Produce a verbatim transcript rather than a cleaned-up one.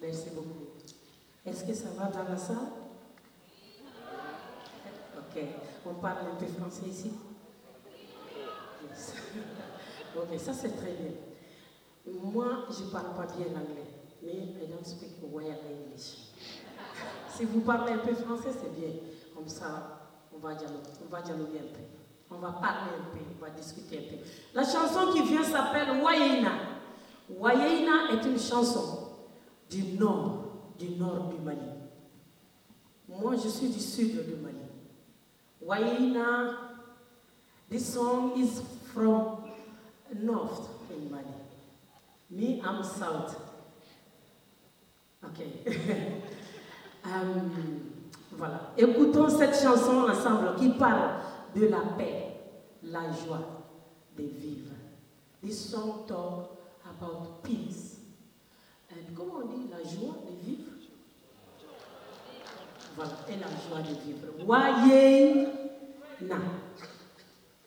Merci beaucoup. Est-ce que ça va dans la salle? Ok. On parle un peu français ici? Yes. Ok, ça c'est très bien. Moi, je ne parle pas bien l'anglais, mais I don't speak well English. Si vous parlez un peu français, c'est bien. Comme ça, on va dialoguer, on va dialoguer un peu. On va parler un peu, on va discuter un peu. La chanson qui vient s'appelle Wayeina. Wayeina est une chanson du nord, du nord du Mali. Moi, je suis du sud du Mali. Wayeina, this song is from north in Mali. Me, I'm south. Ok. um, voilà. Écoutons cette chanson ensemble qui parle de la paix, la joie de vivre. This song talk about peace. And comment on dit la joie de vivre? Voilà, et la joie de vivre. Wayeina.